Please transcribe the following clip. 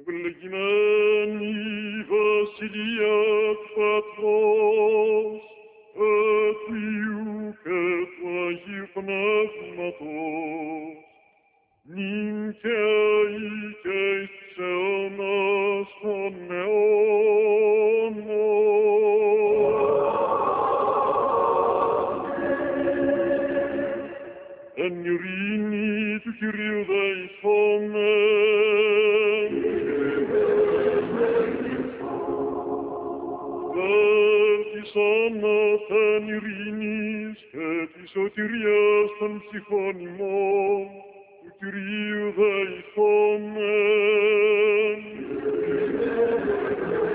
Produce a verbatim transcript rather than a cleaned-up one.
ευλογημένη βασιλεία Πατρός, του Υιού και του Αγίου Πνεύματος, νυν και αεί και εις τους αιώνας των αιώνων. Εν ειρήνη του Κυρίου δεηθόμεν. Δεν της άναθεν ειρήνης και της σωτηρίας των ψυχών ημών, του Κυρίου δεηθόμεν.